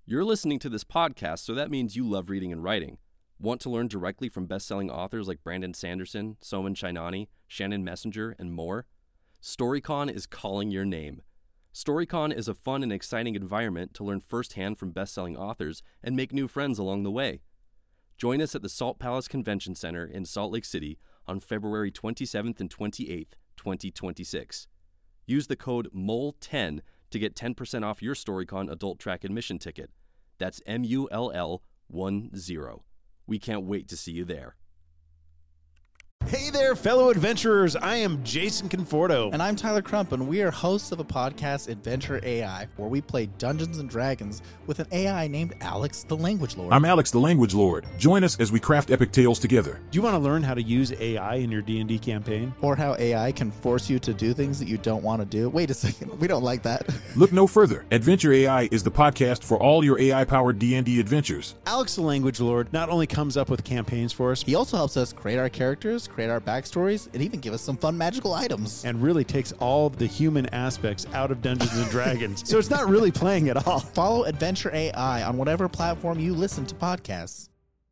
You're listening to this podcast, so that means you love reading and writing. Want to learn directly from best-selling authors like Brandon Sanderson, Soman Chainani, Shannon Messenger, and more? StoryCon is calling your name. StoryCon is a fun and exciting environment to learn firsthand from best-selling authors and make new friends along the way. Join us at the Salt Palace Convention Center in Salt Lake City on February 27th and 28th, 2026. Use the code MOLE10 to get 10% off your StoryCon adult track admission ticket. That's MULL10. We can't wait to see you there. Hey there, fellow adventurers. I am Jason Conforto. And I'm Tyler Crump, and we are hosts of a podcast, Adventure AI, where we play Dungeons & Dragons with an AI named Alex the Language Lord. I'm Alex the Language Lord. Join us as we craft epic tales together. Do you want to learn how to use AI in your D&D campaign? Or how AI can force you to do things that you don't want to do? Wait a second, we don't like that. Look no further. Adventure AI is the podcast for all your AI-powered D&D adventures. Alex the Language Lord not only comes up with campaigns for us, He also helps us create our characters, create our backstories, and even give us some fun magical items. and really takes all of the human aspects out of Dungeons & Dragons. So it's not really playing at all. Follow Adventure AI on whatever platform you listen to podcasts.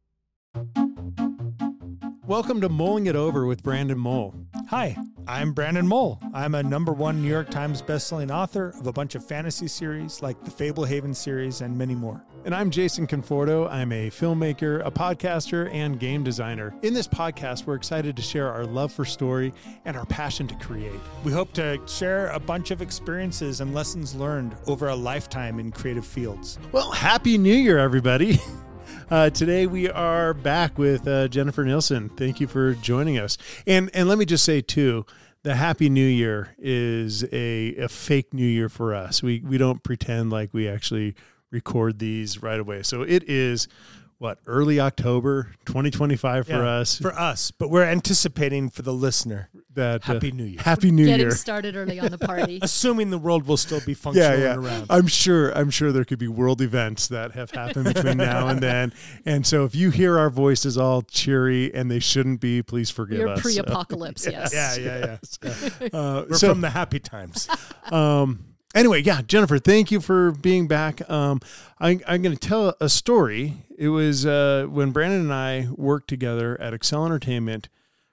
Welcome to Mulling It Over with Brandon Mole. Hi, I'm Brandon Mole. I'm a #1 New York Times bestselling author of a bunch of fantasy series like the Fablehaven series and many more. And I'm Jason Conforto. I'm a filmmaker, a podcaster, and game designer. In this podcast, we're excited to share our love for story and our passion to create. We hope to share a bunch of experiences and lessons learned over a lifetime in creative fields. Well, Happy New Year, everybody. Today we are back with Jennifer Nilsson. Thank you for joining us. And let me just say, too, the Happy New Year is a fake New Year for us. We don't pretend like we actually record these right away. So it is, early October 2025 for us. For us, but we're anticipating for the listener. That Happy New Year. Happy New Getting Year. started early on the party. Assuming the world will still be functioning around. I'm sure there could be world events that have happened between now and then. And so if you hear our voices all cheery and they shouldn't be, please forgive You're us. pre-apocalypse, yes. Yeah. We're So- from the happy times. Anyway, Jennifer, thank you for being back. I'm going to tell a story. It was when Brandon and I worked together at Excel Entertainment,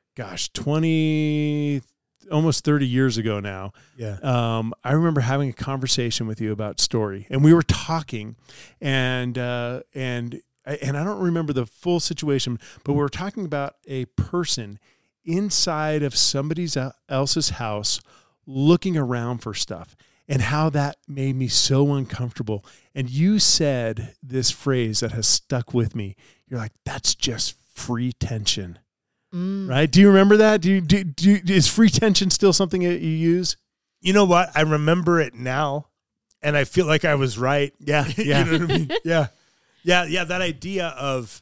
almost 30 years ago now. Yeah. I remember having a conversation with you about story, and we were talking, and I don't remember the full situation, but we were talking about a person inside of somebody else's house looking around for stuff, and how that made me so uncomfortable. And you said this phrase that has stuck with me. You're like, that's just free tension. Right? Do you remember that? Is free tension still something that you use? You know what? I remember it now, and I feel like I was right. Yeah. You know what I mean? Yeah. That idea of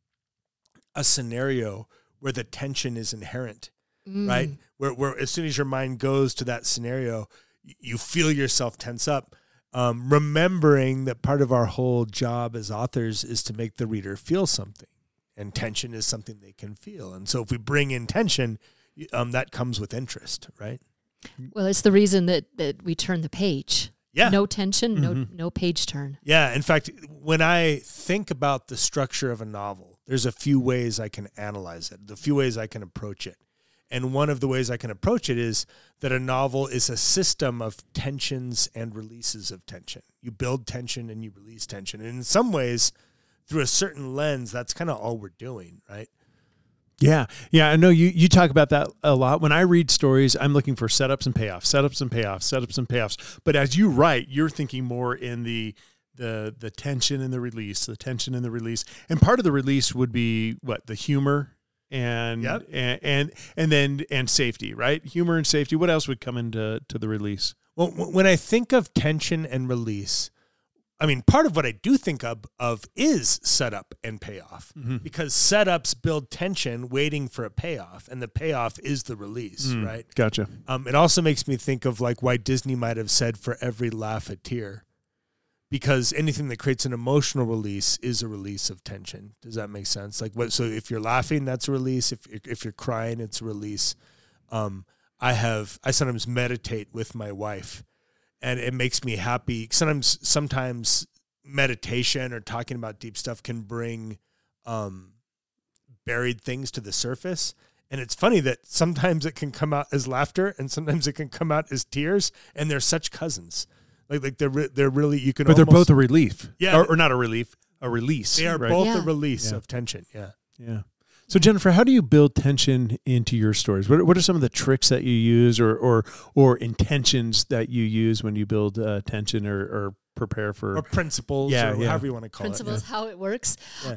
a scenario where the tension is inherent, right? Where as soon as your mind goes to that scenario, you feel yourself tense up. Remembering that part of our whole job as authors is to make the reader feel something. And tension is something they can feel. And so if we bring in tension, that comes with interest, right? Well, it's the reason that we turn the page. Yeah. No tension, no page turn. Yeah. In fact, when I think about the structure of a novel, there's a few ways I can analyze it, the few ways I can approach it. And one of the ways I can approach it is that a novel is a system of tensions and releases of tension. You build tension and you release tension. And in some ways, through a certain lens, that's kind of all we're doing, right? Yeah. I know you talk about that a lot. When I read stories, I'm looking for setups and payoffs. But as you write, you're thinking more in the tension and the release, And part of the release would be the humor and safety, right? Humor and safety. What else would come into the release? Well, when I think of tension and release, I mean, part of what I do think of is setup and payoff, because setups build tension waiting for a payoff, and the payoff is the release, right? Gotcha. It also makes me think of why Disney might have said for every laugh a tear, because anything that creates an emotional release is a release of tension. Does that make sense? So if you're laughing, that's a release. If you're crying, it's a release. I sometimes meditate with my wife, and it makes me happy. Sometimes meditation or talking about deep stuff can bring buried things to the surface. And it's funny that sometimes it can come out as laughter and sometimes it can come out as tears, and they're such cousins. Like they're really, you can But they're almost, both a relief. Yeah. Or not a relief, a release. they are right? both Yeah. a release Yeah. of tension. Yeah. Yeah. So Jennifer, how do you build tension into your stories? What are some of the tricks that you use or intentions that you use when you build tension or prepare for? Or principles, Yeah, or yeah. however you want to call Principles, how it works. Yeah.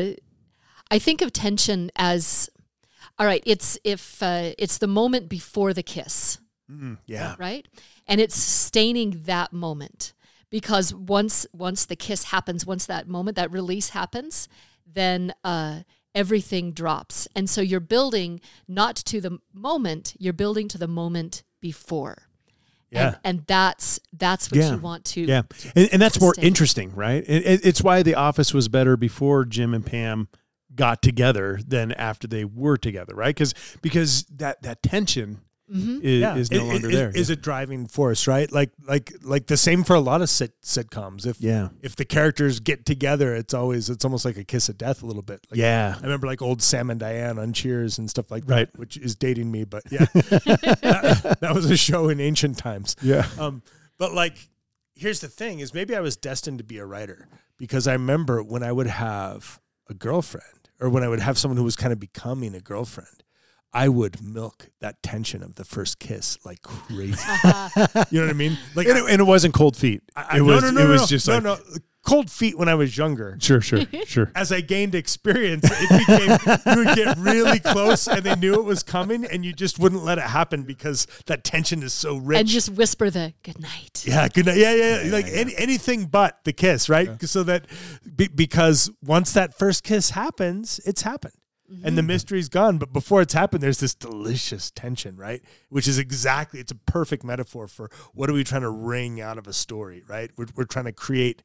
I think of tension as, all right, it's the moment before the kiss, Yeah. right? And it's sustaining that moment, because once the kiss happens, once that moment, that release happens, then everything drops. And so you're building not to the moment, you're building to the moment before. Yeah. And that's what Yeah. you want to. Yeah. And that's more sustain. interesting, right? It's why The Office was better before Jim and Pam got together than after they were together, right? Because that tension is no longer there. Is a driving force, right? Like the same for a lot of sitcoms. If the characters get together, it's almost like a kiss of death a little bit. Like, Yeah. I remember like old Sam and Diane on Cheers and stuff like that, Right. which is dating me, but yeah, that was a show in ancient times. Yeah. But like, here's the thing: is maybe I was destined to be a writer, because I remember when I would have a girlfriend, or when I would have someone who was kind of becoming a girlfriend, I would milk that tension of the first kiss like crazy. You know what I mean? Like, And it wasn't cold feet. It was just like cold feet when I was younger. Sure. As I gained experience, it became, you would get really close and they knew it was coming and you just wouldn't let it happen because that tension is so rich. And just whisper the good night. Yeah, good night. Yeah. Like anything but the kiss, right? Yeah. So that because once that first kiss happens, it's happened. Mm-hmm. And the mystery's gone. But before it's happened, there's this delicious tension, right? Which is it's a perfect metaphor for what are we trying to wring out of a story, right? We're trying to create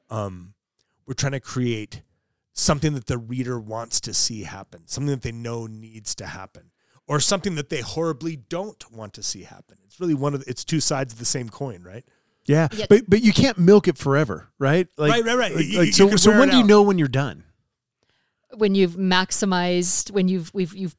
something that the reader wants to see happen, something that they know needs to happen, or something that they horribly don't want to see happen. It's really it's two sides of the same coin, right? Yeah. But you can't milk it forever, right? Like, right. Like, so when do you know when you're done? When you've maximized, when you've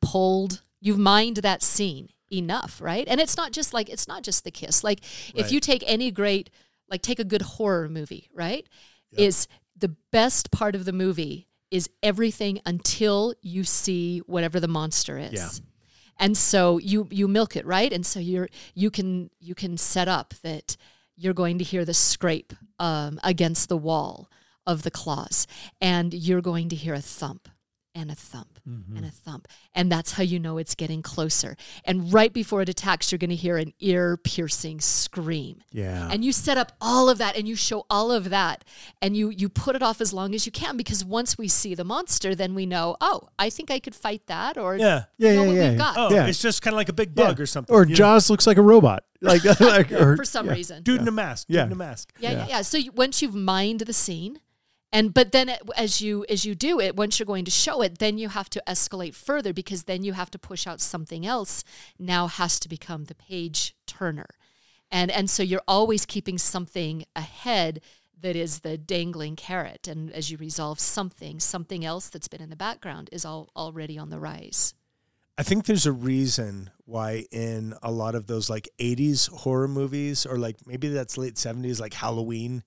mined that scene enough, right? And it's not just the kiss. Like if you take take a good horror movie, right? Yep. Is the best part of the movie is everything until you see whatever the monster is. Yeah. And so you milk it, right? And so you can set up that you're going to hear the scrape against the wall of the claws, and you're going to hear a thump and a thump and a thump, and that's how you know it's getting closer. And right before it attacks, you're going to hear an ear-piercing scream. Yeah. And you set up all of that, and you show all of that, and you put it off as long as you can, because once we see the monster, then we know, oh, I think I could fight that, or what we've got. Oh, yeah. It's just kind of like a big bug or something. Or Jaws looks like a robot, or for some reason. Dude in a mask. Yeah. Dude in a mask. Yeah. So once you've mined the scene, but then as you do it, once you're going to show it, then you have to escalate further, because then you have to push out something else. Now has to become the page turner, and so you're always keeping something ahead that is the dangling carrot. And as you resolve something else that's been in the background is already on the rise. I think there's a reason why in a lot of those like 80s horror movies, or like maybe that's late 70s, like Halloween,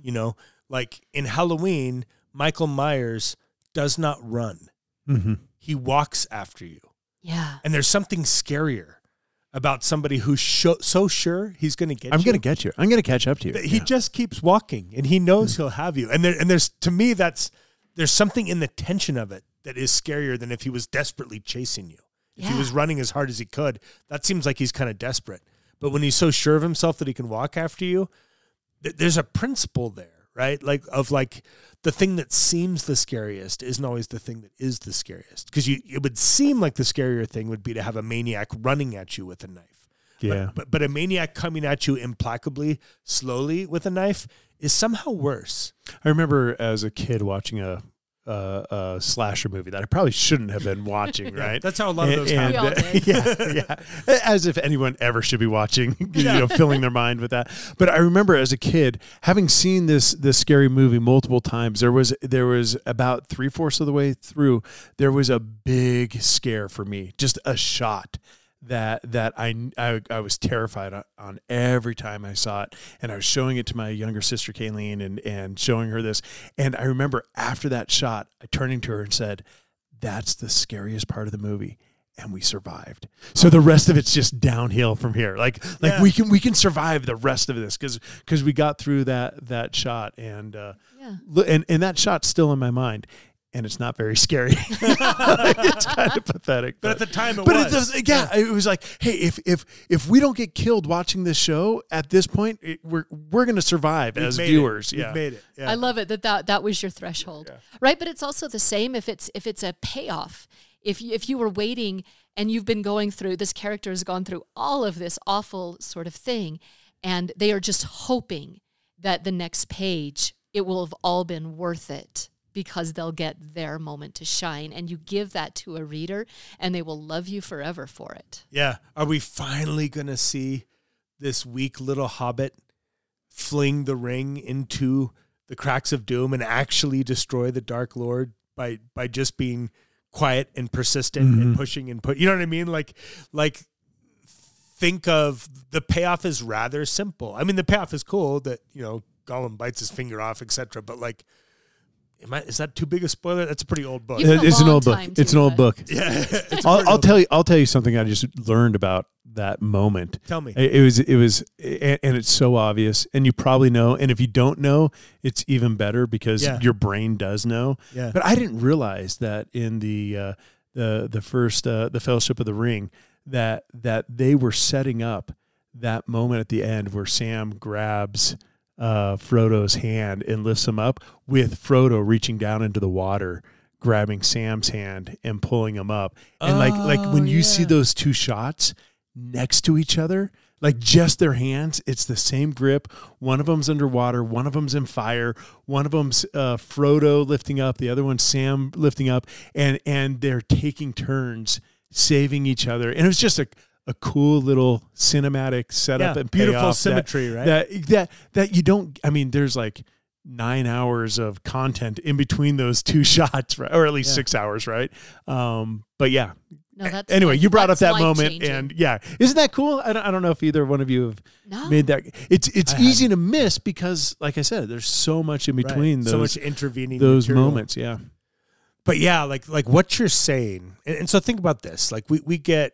like in Halloween, Michael Myers does not run. Mm-hmm. He walks after you. Yeah. And there's something scarier about somebody who's so sure he's going to get you. I'm going to get you. I'm going to catch up to you. He just keeps walking, and he knows he'll have you. And there's to me, there's something in the tension of it that is scarier than if he was desperately chasing you. If he was running as hard as he could, that seems like he's kind of desperate. But when he's so sure of himself that he can walk after you, there's a principle there, right? Like the thing that seems the scariest isn't always the thing that is the scariest. Because it would seem like the scarier thing would be to have a maniac running at you with a knife. Yeah. But a maniac coming at you implacably, slowly with a knife is somehow worse. I remember as a kid watching a slasher movie that I probably shouldn't have been watching. Right? That's how a lot of those We all did. yeah. As if anyone ever should be watching, filling their mind with that. But I remember as a kid having seen this scary movie multiple times. There was about 3/4 of the way through, there was a big scare for me, just a shot that I was terrified on every time I saw it. And I was showing it to my younger sister, Kayleen, and showing her this. And I remember after that shot, I turning to her and said, "That's the scariest part of the movie." And we survived. So the rest of it's just downhill from here. Like we can survive the rest of this because we got through that shot. And and that shot's still in my mind. And it's not very scary. It's kind of pathetic. But at the time it was. It was like, hey, if we don't get killed watching this show at this point, we're going to survive as viewers. We've made it. Yeah. I love it that was your threshold, right? But it's also the same if it's a payoff. If you were waiting and you've been going through, this character has gone through all of this awful sort of thing, and they are just hoping that the next page, it will have all been worth it, because they'll get their moment to shine. And you give that to a reader, and they will love you forever for it. Yeah. Are we finally going to see this weak little hobbit fling the ring into the cracks of doom and actually destroy the Dark Lord by just being quiet and persistent and pushing and you know what I mean? Like think of the payoff is rather simple. I mean, the payoff is cool that, Gollum bites his finger off, etc. But like, is that too big a spoiler? That's a pretty old book. It's an old book. It's an old book. Yeah. I'll tell you something I just learned about that moment. Tell me. It was, and it's so obvious, and you probably know. And if you don't know, it's even better because your brain does know. Yeah. But I didn't realize that in the first the Fellowship of the Ring that they were setting up that moment at the end where Sam grabs Frodo's hand and lifts him up, with Frodo reaching down into the water, grabbing Sam's hand and pulling him up. And like when you see those two shots next to each other, like just their hands, it's the same grip. One of them's underwater, one of them's in fire, one of them's Frodo lifting up, the other one's Sam lifting up, and they're taking turns saving each other. And it was just a cool little cinematic setup and beautiful symmetry, right? That you don't. I mean, there's like 9 hours of content in between those two shots, right? Or at least 6 hours, right? But yeah. No, that's anyway, you brought up that moment, life-changing. and isn't that cool? I don't know if either one of you have made that. It's easy to miss because, like I said, there's so much in between those, so much intervening those material. moments. Yeah. But yeah, like what you're saying, and so think about this. Like we get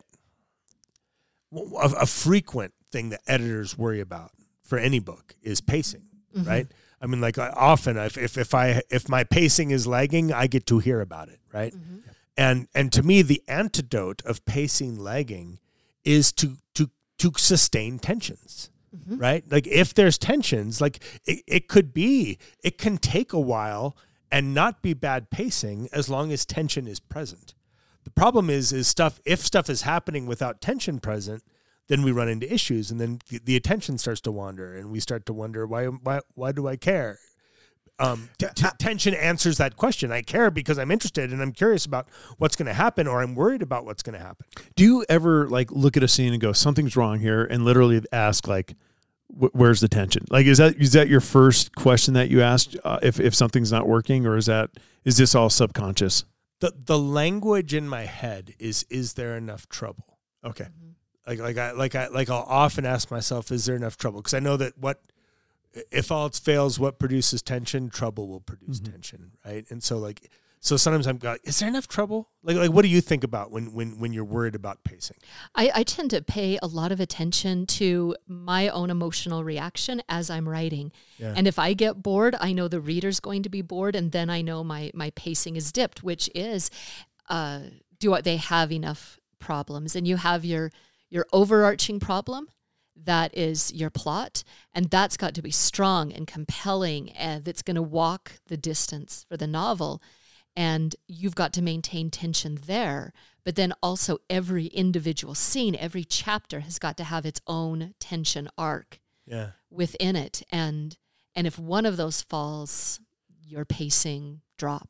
a frequent thing that editors worry about for any book is pacing, right? I mean, like often if my pacing is lagging, I get to hear about it, right? And to me, the antidote of pacing lagging is to sustain tensions, right? Like if there's tensions, like it can take a while and not be bad pacing as long as tension is present. The problem is if stuff is happening without tension present, then we run into issues, and then the attention starts to wander, and we start to wonder why do I care? Tension answers that question. I care because I'm interested and I'm curious about what's going to happen, or I'm worried about what's going to happen. Do you ever like look at a scene and go, something's wrong here, and literally ask like, where's the tension? Like, is that your first question that you asked if something's not working, or is this all subconscious? The language in my head is there enough trouble? Okay. I'll often ask myself, is there enough trouble? Because I know that if all else fails, what produces tension? Trouble will produce tension, right? And so sometimes I'm like, is there enough trouble? Like what do you think about when you're worried about pacing? I tend to pay a lot of attention to my own emotional reaction as I'm writing. Yeah. And if I get bored, I know the reader's going to be bored, and then I know my pacing is dipped, which is, do they have enough problems? And you have your overarching problem, that is your plot, and that's got to be strong and compelling, and that's going to walk the distance for the novel. And you've got to maintain tension there. But then also every individual scene, every chapter has got to have its own tension arc within it. And if one of those falls, your pacing drops.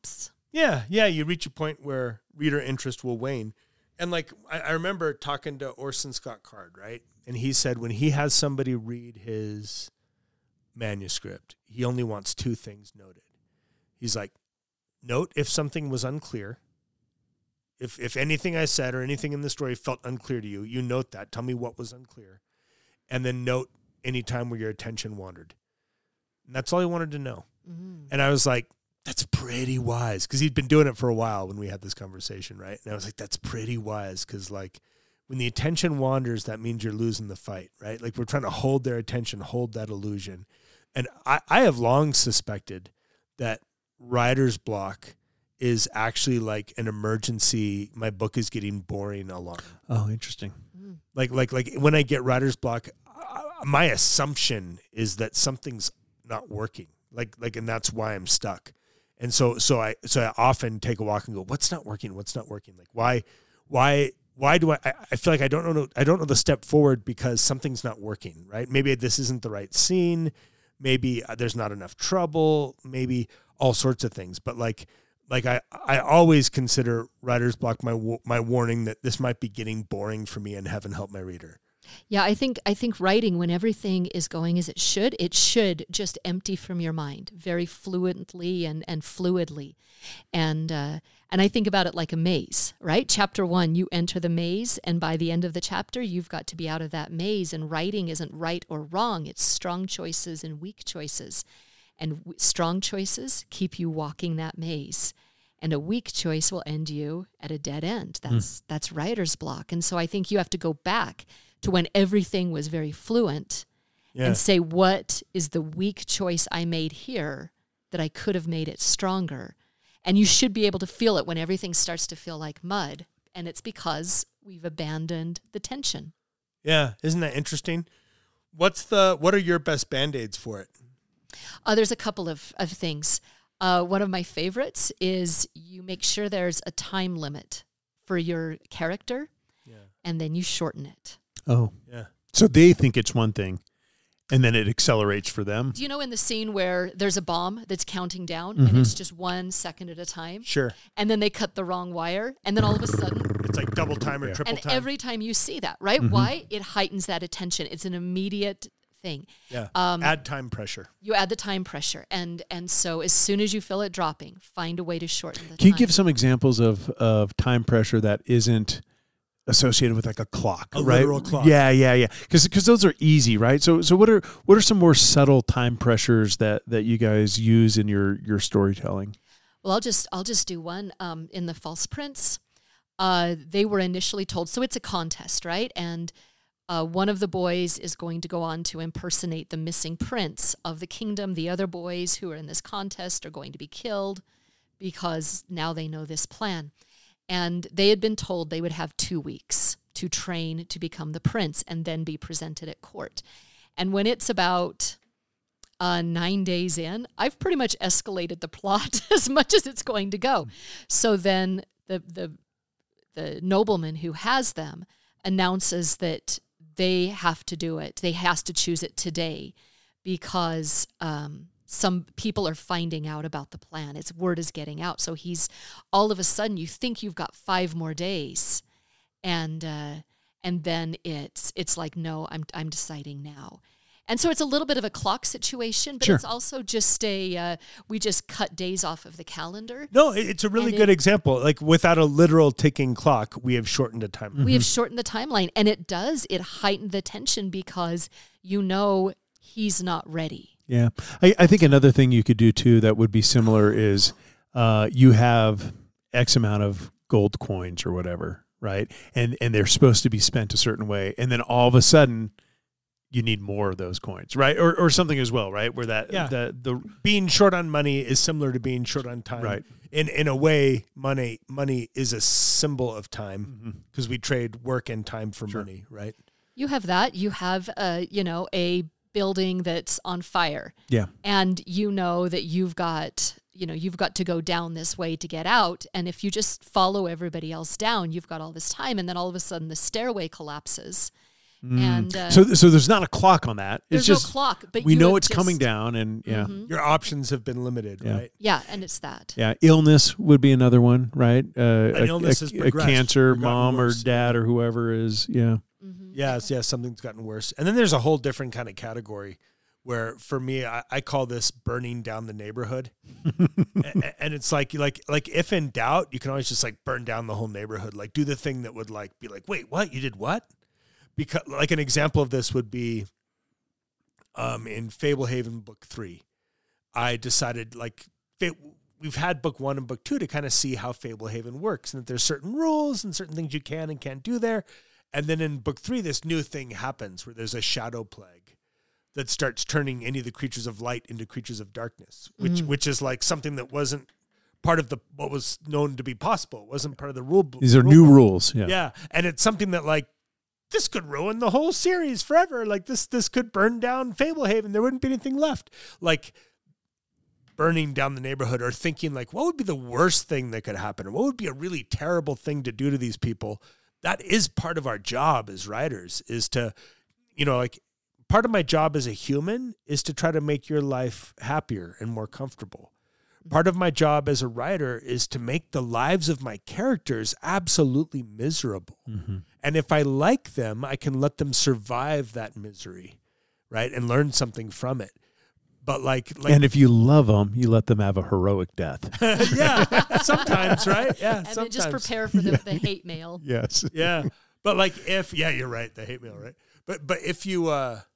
Yeah, you reach a point where reader interest will wane. And like I remember talking to Orson Scott Card, right? And he said when he has somebody read his manuscript, he only wants 2 things noted. He's like, note if something was unclear. If anything I said or anything in the story felt unclear to you, you note that. Tell me what was unclear. And then note any time where your attention wandered. And that's all he wanted to know. Mm-hmm. And I was like, that's pretty wise, because he'd been doing it for a while when we had this conversation, right? And I was like, that's pretty wise, because like when the attention wanders, that means you're losing the fight, right? Like we're trying to hold their attention, hold that illusion. And I have long suspected that writer's block is actually like an emergency. My book is getting boring alarm. Oh, interesting. Like when I get writer's block, my assumption is that something's not working. Like, and that's why I'm stuck. And so I often take a walk and go, what's not working? What's not working? Like, why do I feel like I don't know the step forward because something's not working, right? Maybe this isn't the right scene. Maybe there's not enough trouble. Maybe all sorts of things. But like I always consider writer's block my warning that this might be getting boring for me, and heaven help my reader. Yeah, I think writing, when everything is going as it should just empty from your mind very fluently and fluidly. And I think about it like a maze, right? Chapter 1, you enter the maze, and by the end of the chapter, you've got to be out of that maze. And writing isn't right or wrong. It's strong choices and weak choices. And strong choices keep you walking that maze. And a weak choice will end you at a dead end. That's writer's block. And so I think you have to go back to when everything was very fluent and say, what is the weak choice I made here that I could have made it stronger? And you should be able to feel it when everything starts to feel like mud. And it's because we've abandoned the tension. Yeah. Isn't that interesting? What are your best Band-Aids for it? There's a couple of things. One of my favorites is you make sure there's a time limit for your character, and then you shorten it. Oh, yeah. So they think it's one thing, and then it accelerates for them. Do you know in the scene where there's a bomb that's counting down, and it's just 1 second at a time? Sure. And then they cut the wrong wire, and then all of a sudden... It's like double time or triple and time. And every time you see that, right? Why? It heightens that attention. It's an immediate thing. Yeah. Add time pressure. You add the time pressure. And so as soon as you feel it dropping, find a way to shorten the time. Can you give some examples of time pressure that isn't associated with like a clock, a right? Literal clock. Yeah. Because those are easy, right? So what are some more subtle time pressures that you guys use in your storytelling? Well, I'll just do one. In the False Prince, they were initially told, so it's a contest, right? And one of the boys is going to go on to impersonate the missing prince of the kingdom. The other boys who are in this contest are going to be killed because now they know this plan. And they had been told they would have 2 weeks to train to become the prince and then be presented at court. And when it's about 9 days in, I've pretty much escalated the plot as much as it's going to go. So then the nobleman who has them announces that they have to do it. They has to choose it today because some people are finding out about the plan. Word is getting out. So he's all of a sudden you think you've got 5 more days, and then it's like, no, I'm deciding now. And so it's a little bit of a clock situation, but It's also just we just cut days off of the calendar. No, it's a really good example. Like without a literal ticking clock, we have shortened the timeline. We have shortened the timeline, and it heightened the tension because he's not ready. Yeah. I think another thing you could do too that would be similar is you have X amount of gold coins or whatever, right? And they're supposed to be spent a certain way. And then all of a sudden you need more of those coins, right? Or something as well, right? Where the being short on money is similar to being short on time. Right. In a way, money is a symbol of time because we trade work and time for money, right? You have that. You have a building that's on fire. Yeah. And that you've got to go down this way to get out. And if you just follow everybody else down, you've got all this time. And then all of a sudden the stairway collapses And so there's not a clock on that. there's It's just no clock, but we you know have it's just- coming down, and yeah. Mhm. Your options have been limited, Yeah. right? Yeah, and it's that. Yeah, illness would be another one, right? illness has a progressed cancer, or gotten mom or worse. dad or whoever is, yeah. Mhm. Yes, something's gotten worse. And then there's a whole different kind of category where, for me, I call this burning down the neighborhood. And it's like if in doubt, you can always just like burn down the whole neighborhood. Like do the thing that would like be like, wait, what? You did what? Because like an example of this would be in Fablehaven book 3. I decided we've had book 1 and book 2 to kind of see how Fablehaven works and that there's certain rules and certain things you can and can't do there. And then in book 3, this new thing happens where there's a shadow plague that starts turning any of the creatures of light into creatures of darkness, which is like something that wasn't part of what was known to be possible. It wasn't part of the rule book. These are new rules, yeah. Yeah, and it's something that like this could ruin the whole series forever. Like this could burn down Fablehaven. There wouldn't be anything left. Like burning down the neighborhood, or thinking like, what would be the worst thing that could happen? Or what would be a really terrible thing to do to these people? That is part of our job as writers, is to, like part of my job as a human is to try to make your life happier and more comfortable. Part of my job as a writer is to make the lives of my characters absolutely miserable. Mm-hmm. And if I like them, I can let them survive that misery, right? And learn something from it. But like And if you love them, you let them have a heroic death. yeah, sometimes, right? Yeah, And sometimes. then just prepare for the hate mail. Yes. Yeah. But like you're right, the hate mail, right? But if you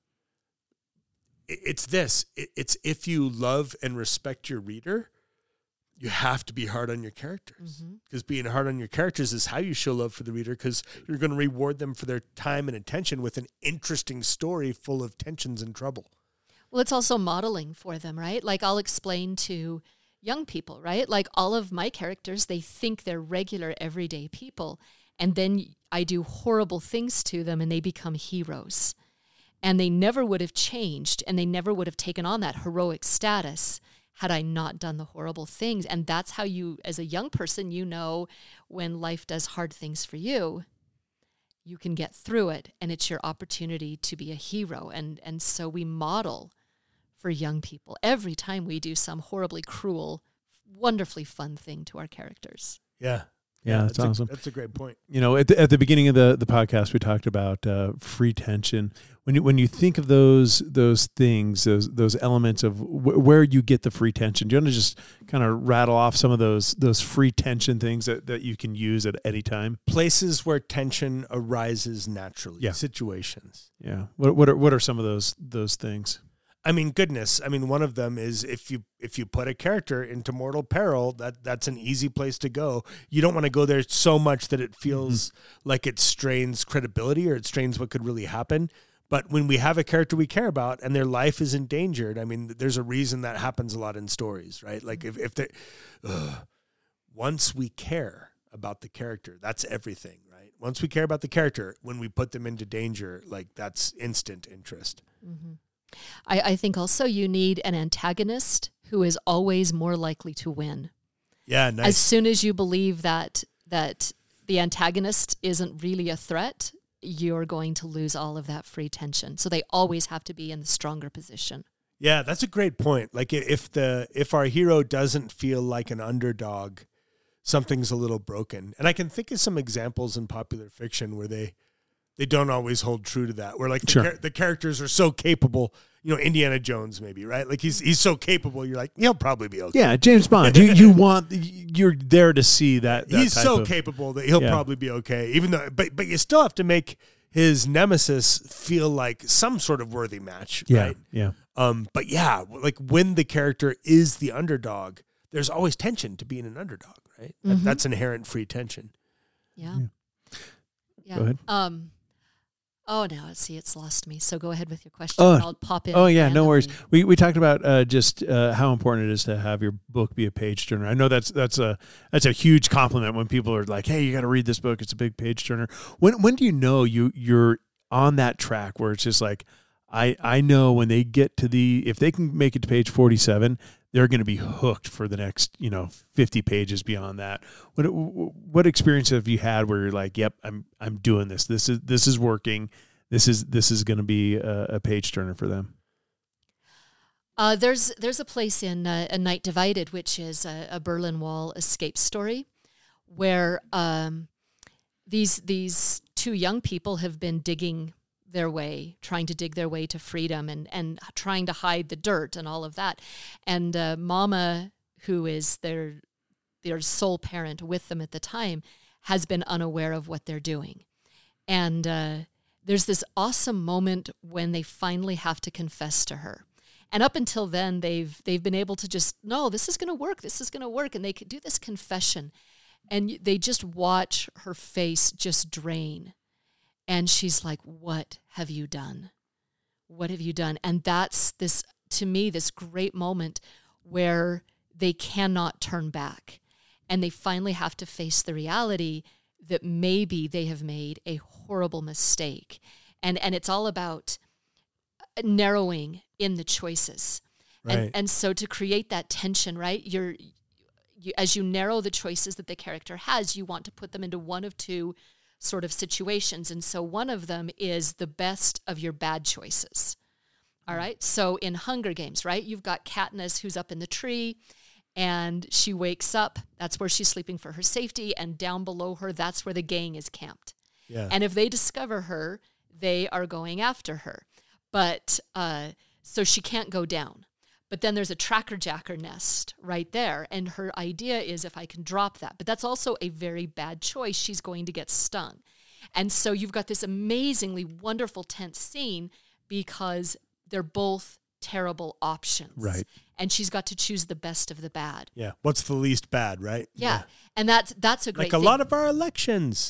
it's if you love and respect your reader, you have to be hard on your characters, because being hard on your characters is how you show love for the reader, because you're going to reward them for their time and attention with an interesting story full of tensions and trouble. Well, it's also modeling for them, right? Like I'll explain to young people, right? Like all of my characters, they think they're regular, everyday people. And then I do horrible things to them and they become heroes. And they never would have changed, and they never would have taken on that heroic status had I not done the horrible things. And that's how you, as a young person, when life does hard things for you, you can get through it, and it's your opportunity to be a hero. And so we model for young people every time we do some horribly cruel, wonderfully fun thing to our characters. Yeah. Yeah, that's awesome. That's a great point. At the beginning of the podcast, we talked about free tension. When you think of those things, those elements of where you get the free tension, do you want to just kind of rattle off some of those free tension things that you can use at any time? Places where tension arises naturally. Yeah. Situations. Yeah. What are some of those things? I mean, goodness. I mean, one of them is if you put a character into mortal peril, that's an easy place to go. You don't want to go there so much that it feels like it strains credibility or it strains what could really happen. But when we have a character we care about and their life is endangered, I mean, there's a reason that happens a lot in stories, right? Like if they, once we care about the character, that's everything, right? Once we care about the character, when we put them into danger, like that's instant interest. Mm-hmm. I think also you need an antagonist who is always more likely to win. Yeah, nice. As soon as you believe that the antagonist isn't really a threat, you're going to lose all of that free tension. So they always have to be in the stronger position. Yeah, that's a great point. Like if our hero doesn't feel like an underdog, something's a little broken. And I can think of some examples in popular fiction where they don't always hold true to that. Where like the characters are so capable, Indiana Jones maybe, right? Like he's so capable, you're like, he'll probably be okay. Yeah, James Bond. You're there to see that he's so capable that he'll probably be okay. Even though, but you still have to make his nemesis feel like some sort of worthy match, right? Yeah. But yeah, like when the character is the underdog, there's always tension to being an underdog, right? Mm-hmm. That's inherent free tension. Yeah. Go ahead. Now it's lost me. So go ahead with your question. And I'll pop in. Oh yeah, no randomly. worries. We talked about just how important it is to have your book be a page turner. I know that's a huge compliment when people are like, "Hey, you got to read this book. It's a big page turner." When do you know you're on that track where it's just like, I know when they get if they can make it to page 47, they're going to be hooked for the next 50 pages beyond that. What experience have you had where you're like, yep, I'm doing this. This is working. this is going to be a page turner for them? There's a place in A Night Divided, which is a Berlin Wall escape story, where these two young people have been trying to dig their way to freedom and trying to hide the dirt and all of that. And Mama, who is their sole parent with them at the time, has been unaware of what they're doing. And there's this awesome moment when they finally have to confess to her. And up until then, they've been able to just, no, this is going to work. This is going to work. And they could do this confession. And they just watch her face just drain. And she's like, what have you done? What have you done? And that's this, to me, this great moment where they cannot turn back. And they finally have to face the reality that maybe they have made a horrible mistake. And it's all about narrowing in the choices. Right. And so to create that tension, right, as you narrow the choices that the character has, you want to put them into one of two sort of situations. And so one of them is the best of your bad choices. All right. So in Hunger Games, right, you've got Katniss who's up in the tree and she wakes up. That's where she's sleeping for her safety. And down below her, that's where the gang is camped. Yeah. And if they discover her, they are going after her. But so she can't go down. But then there's a tracker jacker nest right there. And her idea is if I can drop that. But that's also a very bad choice. She's going to get stung. And so you've got this amazingly wonderful tense scene because they're both terrible options. Right. And she's got to choose the best of the bad. Yeah. What's the least bad, right? Yeah. And that's a great like a thing. lot of our elections.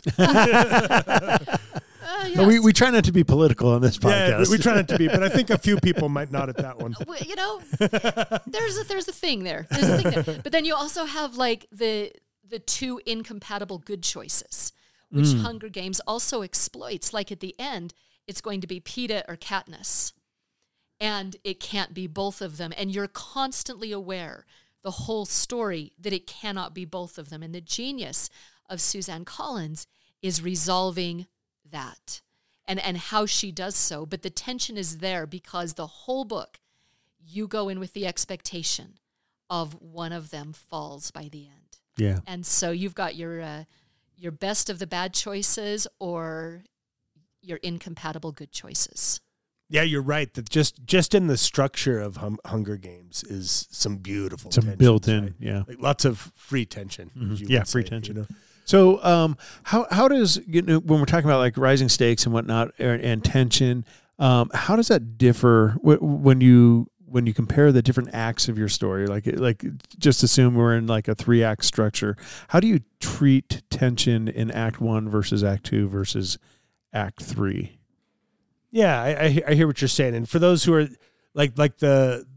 Yes. No, we try not to be political on this Yeah, podcast. we try not to be, but I think a few people might not at that one. Well, you know, there's a thing there. There's a thing there. But then you also have like the two incompatible good choices, which Hunger Games also exploits. Like at the end, it's going to be Peeta or Katniss. And it can't be both of them. And you're constantly aware the whole story that it cannot be both of them. And the genius of Suzanne Collins is resolving that and how she does so. But the tension is there because the whole book, you go in with the expectation of one of them falls by the end. Yeah. And so you've got your best of the bad choices or your incompatible good choices. Yeah, you're right. That just in the structure of Hunger Games is some beautiful Some tensions, built in, right? yeah. Like lots of free tension. as you Yeah, would free say, tension. you know? So, how does, when we're talking about like rising stakes and whatnot and tension, how does that differ when you compare the different acts of your story? Like just assume we're in like a 3-act structure. How do you treat tension in Act 1 versus Act 2 versus Act 3? Yeah, I hear what you're saying. And for those who are like the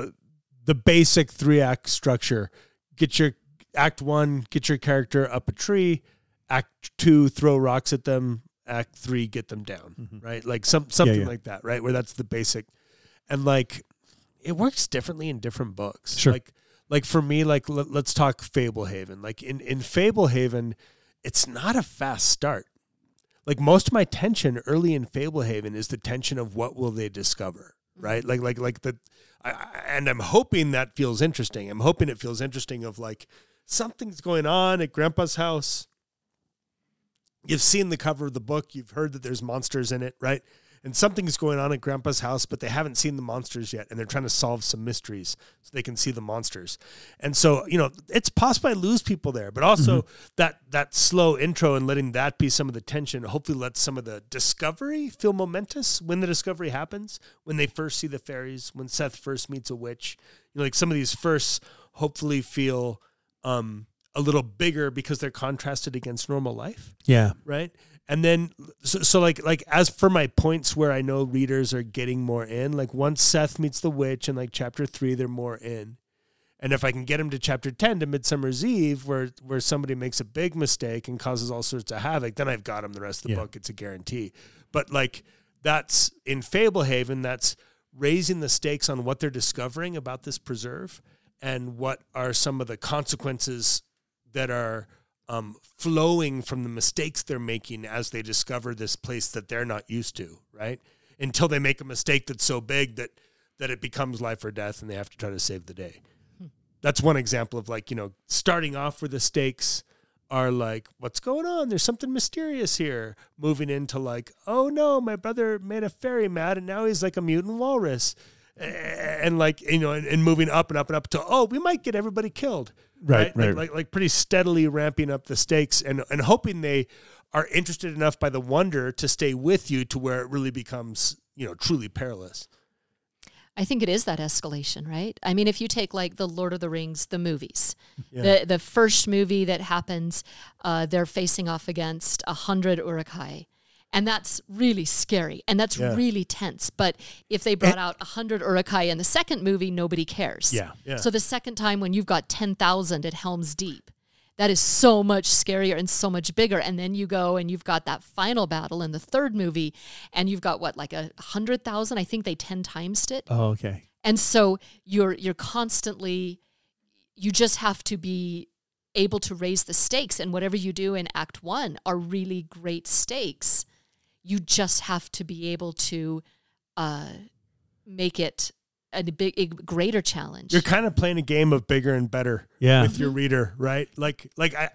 basic 3-act structure, get your Act 1, get your character up a tree. Act 2, throw rocks at them. Act 3, get them down. Right, like something like that. Right, where that's the basic, and like it works differently in different books. Sure. Like for me, like let's talk Fablehaven. Like in Fablehaven, it's not a fast start. Like most of my tension early in Fablehaven is the tension of what will they discover, right? And I'm hoping that feels interesting. I'm hoping it feels interesting of like something's going on at Grandpa's house. You've seen the cover of the book. You've heard that there's monsters in it, right? And something's going on at Grandpa's house, but they haven't seen the monsters yet. And they're trying to solve some mysteries so they can see the monsters. And so, you know, it's possible I lose people there, but also that slow intro and letting that be some of the tension, hopefully lets some of the discovery feel momentous when the discovery happens, when they first see the fairies, when Seth first meets a witch. You know, like some of these firsts hopefully feel a little bigger because they're contrasted against normal life. Yeah. Right. And then, so like as for my points where I know readers are getting more in, like once Seth meets the witch in like chapter 3, they're more in. And if I can get them to chapter 10 to Midsummer's Eve, where somebody makes a big mistake and causes all sorts of havoc, then I've got them the rest of the book. It's a guarantee. But like that's in Fablehaven, that's raising the stakes on what they're discovering about this preserve and what are some of the consequences that are flowing from the mistakes they're making as they discover this place that they're not used to, right? Until they make a mistake that's so big that it becomes life or death and they have to try to save the day. That's one example of like, starting off where the stakes are like, what's going on? There's something mysterious here. Moving into like, oh no, my brother made a fairy mad and now he's like a mutant walrus. And like, and moving up and up and up to, oh, we might get everybody killed. Right. Like pretty steadily ramping up the stakes and hoping they are interested enough by the wonder to stay with you to where it really becomes, truly perilous. I think it is that escalation, right? I mean, if you take like the Lord of the Rings, the movies, the first movie that happens, they're facing off against 100 Uruk-hai. And that's really scary. And that's really tense. But if they brought out 100 Uruk-hai in the second movie, nobody cares. Yeah. So the second time when you've got 10,000 at Helm's Deep, that is so much scarier and so much bigger. And then you go and you've got that final battle in the third movie, and you've got what, like 100,000? I think they 10 times it. Oh, okay. And so you're constantly, you just have to be able to raise the stakes. And whatever you do in Act 1 are really great stakes. You just have to be able to make it a greater challenge. You're kind of playing a game of bigger and better with your reader, right? Like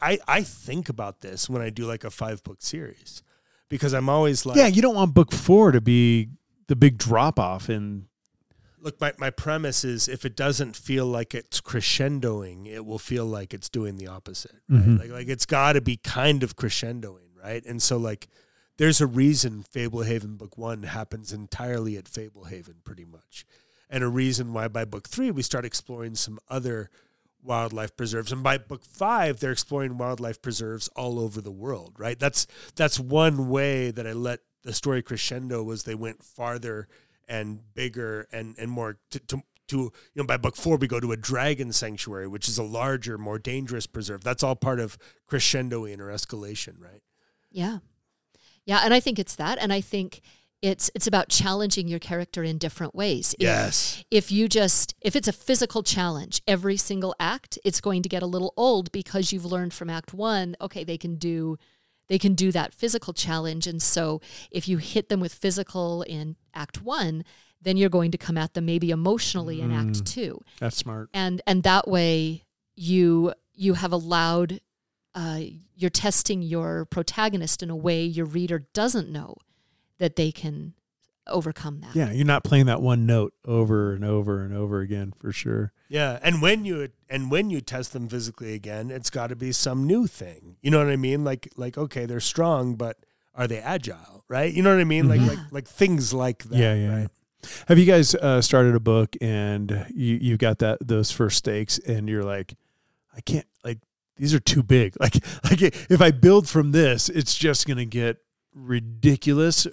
I think about this when I do like a 5-book series, because I'm always like, you don't want book 4 to be the big drop off. And look, my premise is if it doesn't feel like it's crescendoing, it will feel like it's doing the opposite. Right? Mm-hmm. Like it's got to be kind of crescendoing, right? And so like there's a reason Fablehaven book 1 happens entirely at Fablehaven pretty much. And a reason why by book 3, we start exploring some other wildlife preserves. And by book 5, they're exploring wildlife preserves all over the world, right? That's one way that I let the story crescendo, was they went farther and bigger and more to by book 4, we go to a dragon sanctuary, which is a larger, more dangerous preserve. That's all part of crescendoing or escalation, right? Yeah. Yeah, and I think it's that. And I think it's about challenging your character in different ways. Yes. If it's a physical challenge, every single act, it's going to get a little old because you've learned from Act 1, okay, they can do that physical challenge. And so if you hit them with physical in Act 1, then you're going to come at them maybe emotionally in Act 2. That's smart. And that way you have allowed, you're testing your protagonist in a way your reader doesn't know that they can overcome that. Yeah, you're not playing that one note over and over and over again, for sure. Yeah, and when you test them physically again, it's got to be some new thing. You know what I mean? Like okay, they're strong, but are they agile? Right? You know what I mean? Mm-hmm. Like things like that. Yeah. Right? Have you guys started a book and you got those first stakes and you're like, I can't, like, these are too big. Like if I build from this, it's just going to get ridiculous,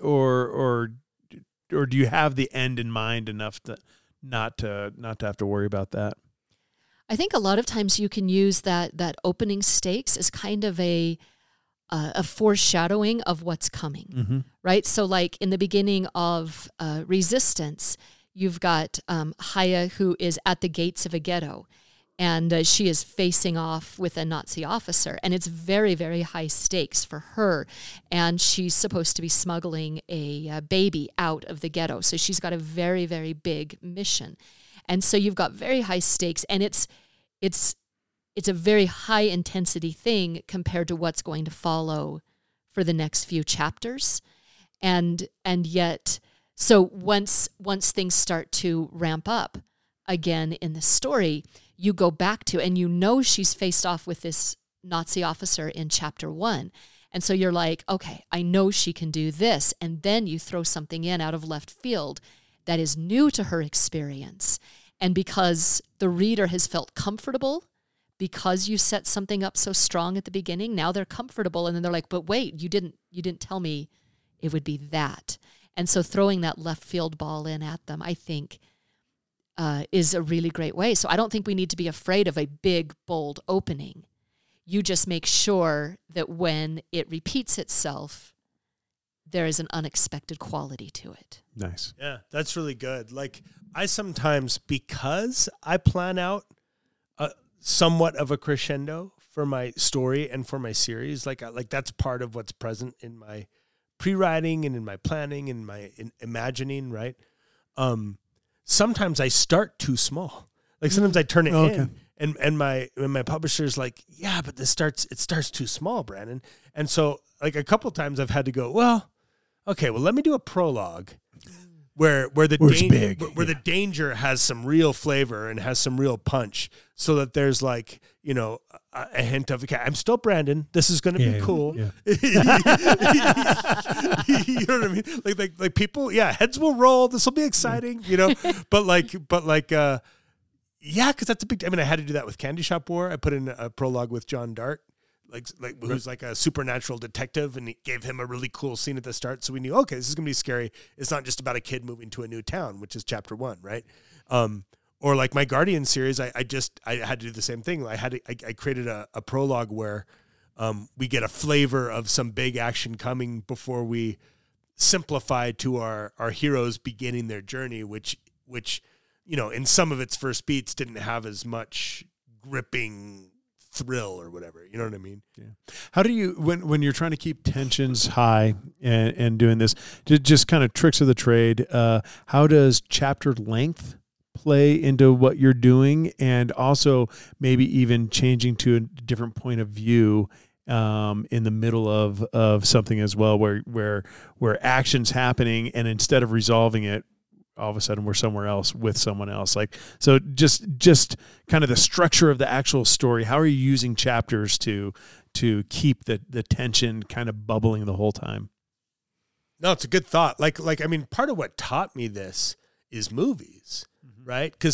or do you have the end in mind enough to not to have to worry about that? I think a lot of times you can use that opening stakes as kind of a foreshadowing of what's coming, right? So like in the beginning of Resistance, you've got Haya, who is at the gates of a ghetto, and she is facing off with a Nazi officer, and it's very, very high stakes for her, and she's supposed to be smuggling a baby out of the ghetto, so she's got a very, very big mission. And so you've got very high stakes, and it's a very high intensity thing compared to what's going to follow for the next few chapters. And yet, so once things start to ramp up again in the story, you go back to, and you know she's faced off with this Nazi officer in chapter 1. And so you're like, okay, I know she can do this. And then you throw something in out of left field that is new to her experience. And because the reader has felt comfortable, because you set something up so strong at the beginning, now they're comfortable. And then they're like, but wait, you didn't tell me it would be that. And so throwing that left field ball in at them, I think, is a really great way. So I don't think we need to be afraid of a big, bold opening. You just make sure that when it repeats itself, there is an unexpected quality to it. Nice. Yeah, that's really good. Like I sometimes, because I plan out somewhat of a crescendo for my story and for my series. Like that's part of what's present in my pre-writing and in my planning and my imagining, right? Sometimes I start too small. Like sometimes I turn it in and my publisher's like, yeah, but it starts too small, Brandon. And so like a couple times I've had to go, well, okay, well, let me do a prologue where the danger has some real flavor and has some real punch, so that there's like, you know, a hint of, okay, I'm still Brandon. This is going to be cool. Yeah. You know what I mean? Like people, heads will roll. This will be exciting, you know. But because that's a big. I mean, I had to do that with Candy Shop War. I put in a prologue with John Dart, like who's like a supernatural detective, and he gave him a really cool scene at the start, so we knew, okay, this is gonna be scary. It's not just about a kid moving to a new town, which is chapter 1, right? Or like my Guardian series, I had to do the same thing. I created a prologue where we get a flavor of some big action coming before we simplify to our heroes beginning their journey, which you know, in some of its first beats didn't have as much gripping thrill or whatever. You know what I mean? Yeah. How do you, when you're trying to keep tensions high and doing this, just kind of tricks of the trade, how does chapter length play into what you're doing, and also maybe even changing to a different point of view in the middle of something as well, where action's happening, and instead of resolving it, all of a sudden we're somewhere else with someone else. Like, so just kind of the structure of the actual story. How are you using chapters to keep the tension kind of bubbling the whole time? No, it's a good thought. Like, I mean, part of what taught me this is movies, right? Because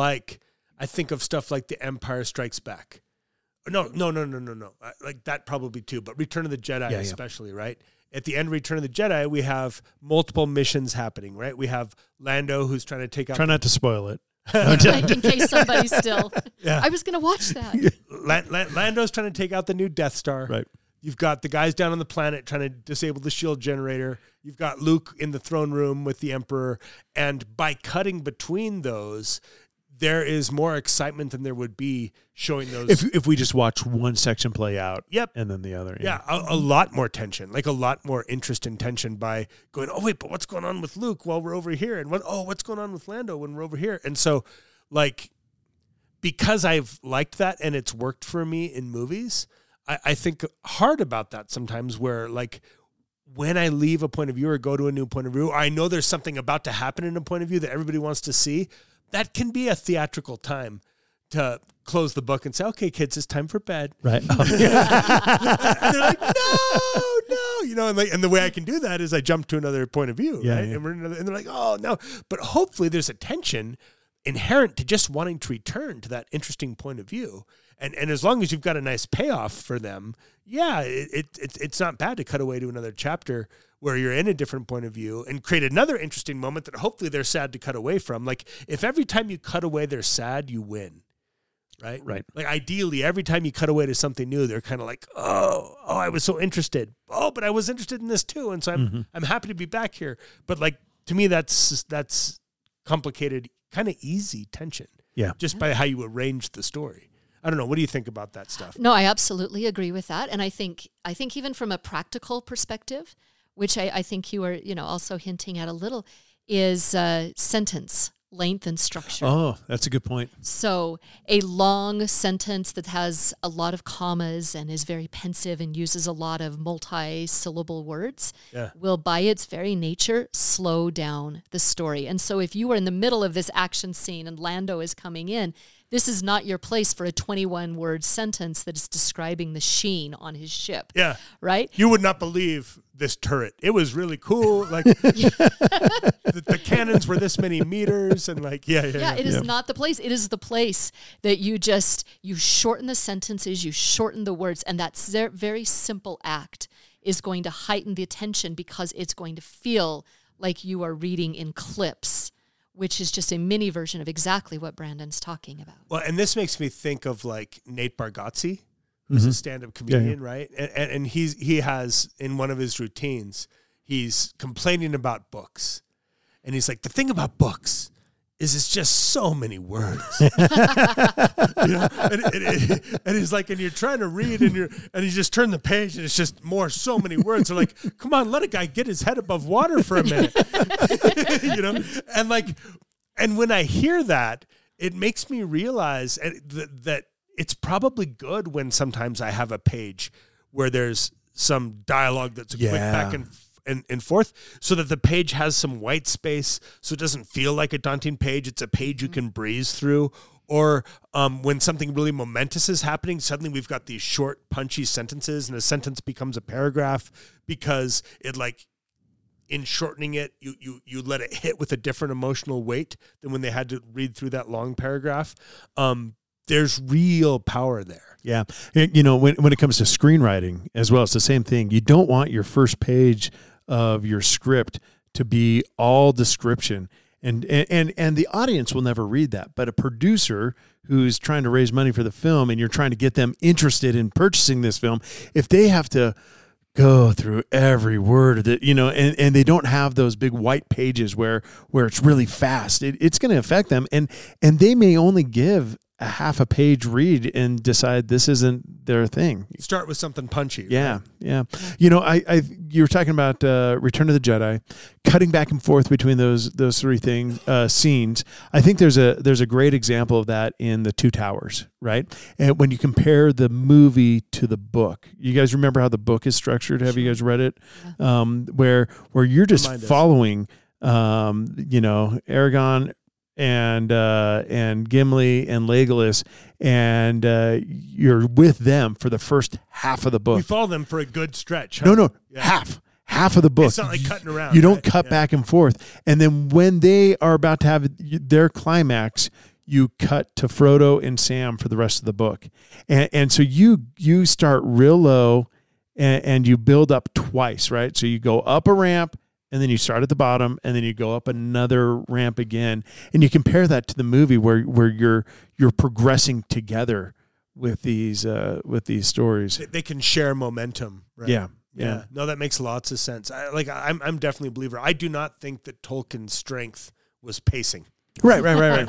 I think of stuff like The Empire Strikes Back. No. Like that probably too, but Return of the Jedi especially, right? At the end of Return of the Jedi, we have multiple missions happening, right? We have Lando who's trying to take out... Try not to spoil it. In case somebody's still... Yeah. I was going to watch that. Lando's trying to take out the new Death Star. Right. You've got the guys down on the planet trying to disable the shield generator. You've got Luke in the throne room with the Emperor. And by cutting between those, there is more excitement than there would be showing those. If we just watch one section play out, yep, and then the other, a lot more tension, like a lot more interest and tension by going, oh wait, but what's going on with Luke while we're over here, and what's going on with Lando when we're over here, and so like because I've liked that and it's worked for me in movies, I think hard about that sometimes, where like when I leave a point of view or go to a new point of view, or I know there's something about to happen in a point of view that everybody wants to see. That can be a theatrical time to close the book and say, okay, kids, it's time for bed. Right. And they're like, no, you know, and the way I can do that is I jump to another point of view, right? Yeah. And they're like, oh, no. But hopefully there's a tension inherent to just wanting to return to that interesting point of view. And as long as you've got a nice payoff for them, it's not bad to cut away to another chapter where you're in a different point of view and create another interesting moment that hopefully they're sad to cut away from. Like if every time you cut away they're sad, you win, right? Right. Like ideally, every time you cut away to something new, they're kind of like, oh, I was so interested. Oh, but I was interested in this too, and so I'm happy to be back here. But like to me, that's complicated, kind of easy tension. Yeah. Just by how you arrange the story. I don't know. What do you think about that stuff? No, I absolutely agree with that. And I think even from a practical perspective, which I think you were, also hinting at a little, is sentence length and structure. Oh, that's a good point. So a long sentence that has a lot of commas and is very pensive and uses a lot of multi-syllable words will, by its very nature, slow down the story. And so if you are in the middle of this action scene and Lando is coming in, this is not your place for a 21-word sentence that is describing the sheen on his ship. Yeah. Right? You would not believe this turret. It was really cool. Like the cannons were this many meters and like, it is not the place. It is the place that you shorten the sentences, you shorten the words, and that very simple act is going to heighten the attention because it's going to feel like you are reading in clips, which is just a mini version of exactly what Brandon's talking about. Well, and this makes me think of like Nate Bargatze, who's a stand-up comedian, right? And he has, in one of his routines, he's complaining about books. And he's like, the thing about books is it's just so many words. And he's like, and you're trying to read and you just turn the page and it's just so many words. They're like, come on, let a guy get his head above water for a minute. And when I hear that, it makes me realize that it's probably good when sometimes I have a page where there's some dialogue that's a quick back and forth, so that the page has some white space, so it doesn't feel like a daunting page. It's a page you can breeze through. Or when something really momentous is happening, suddenly we've got these short, punchy sentences, and a sentence becomes a paragraph because in shortening it, you let it hit with a different emotional weight than when they had to read through that long paragraph. There's real power there. Yeah. When it comes to screenwriting as well, it's the same thing. You don't want your first page of your script to be all description. And the audience will never read that. But a producer who's trying to raise money for the film and you're trying to get them interested in purchasing this film, if they have to go through every word of it, and they don't have those big white pages where it's really fast, it's going to affect them. And they may only give a half a page read and decide this isn't their thing. Start with something punchy. Yeah. Right? Yeah. You were talking about Return of the Jedi, cutting back and forth between those three scenes. I think there's a great example of that in The Two Towers, right? And when you compare the movie to the book, you guys remember how the book is structured? Have you guys read it? Yeah. Where you're just following, Aragorn and Gimli and Legolas, and you're with them for the first half of the book. We follow them for a good stretch. Huh? No, half of the book. It's not like cutting around. You don't cut back and forth. And then when they are about to have their climax, you cut to Frodo and Sam for the rest of the book. And so you start real low and you build up twice, right? So you go up a ramp, and then you start at the bottom, and then you go up another ramp again, and you compare that to the movie where you're progressing together with these stories. They can share momentum, right? Yeah. No, that makes lots of sense. I'm definitely a believer. I do not think that Tolkien's strength was pacing. Right.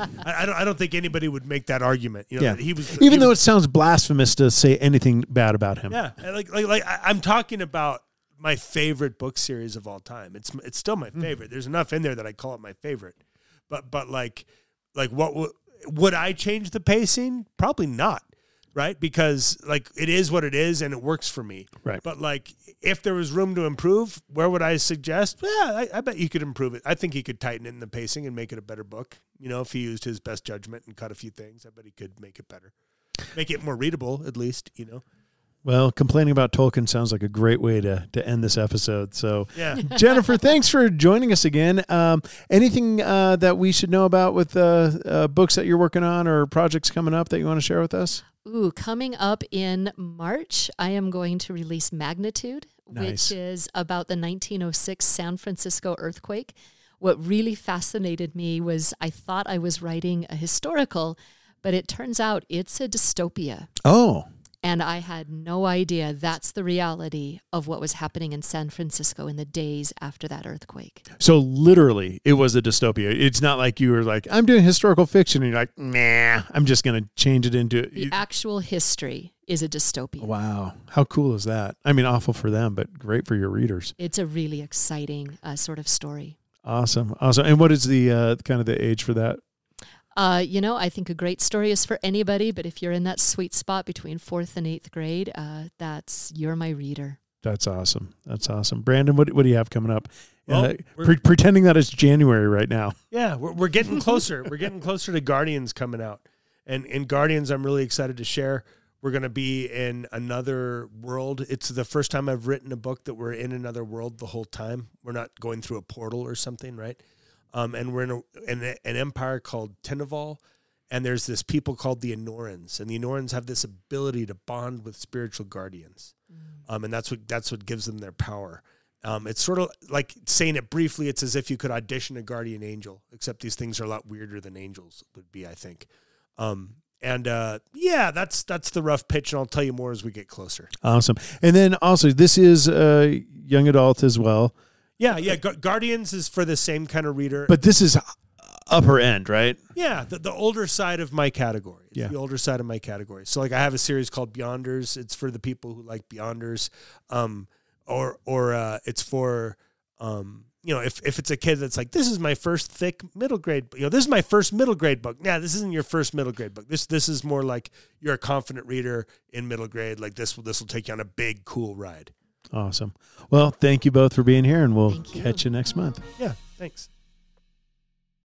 I don't think anybody would make that argument. He was, though it sounds blasphemous to say anything bad about him. Yeah, like I'm talking about my favorite book series of all time. It's still my favorite. There's enough in there that I call it my favorite. But like what would I change the pacing? Probably not, right? Because it is what it is and it works for me. Right. But if there was room to improve, where would I suggest? Yeah, I bet you could improve it. I think he could tighten it in the pacing and make it a better book. If he used his best judgment and cut a few things, I bet he could make it better. Make it more readable, at least, Well, complaining about Tolkien sounds like a great way to end this episode. So, yeah. Jennifer, thanks for joining us again. Anything that we should know about with books that you're working on or projects coming up that you want to share with us? Coming up in March, I am going to release Magnitude, which is about the 1906 San Francisco earthquake. What really fascinated me was I thought I was writing a historical, but it turns out it's a dystopia. Oh. And I had no idea that's the reality of what was happening in San Francisco in the days after that earthquake. So literally, it was a dystopia. It's not like you were like, I'm doing historical fiction, and you're like, nah, I'm just going to change it into... The actual history is a dystopia. Wow. How cool is that? I mean, awful for them, but great for your readers. It's a really exciting sort of story. Awesome. And what is the kind of the age for that? I think a great story is for anybody, but if you're in that sweet spot between 4th and 8th grade, you're my reader. That's awesome. Brandon, what do you have coming up? Well, pretending that it's January right now. Yeah, we're getting closer. We're getting closer to Guardians coming out. And in Guardians, I'm really excited to share. We're going to be in another world. It's the first time I've written a book that we're in another world the whole time. We're not going through a portal or something, right? And we're in an empire called Tinaval, and there's this people called the Anorans, and the Anorans have this ability to bond with spiritual guardians, and that's what gives them their power. It's sort of like saying it briefly. It's as if you could audition a guardian angel, except these things are a lot weirder than angels would be, I think. That's the rough pitch, and I'll tell you more as we get closer. Awesome. And then also, this is young adult as well. Yeah. Guardians is for the same kind of reader. But this is upper end, right? Yeah, the older side of my category. It's Yeah. the older side of my category. So like I have a series called Beyonders. It's for the people who like Beyonders. Or it's for if it's a kid that's like, this is my first thick middle grade, this is my first middle grade book. Yeah, this isn't your first middle grade book. This is more like you're a confident reader in middle grade. Like this will take you on a big cool ride. Awesome. Well, thank you both for being here, and we'll Thank you. catch you next month. Yeah, thanks.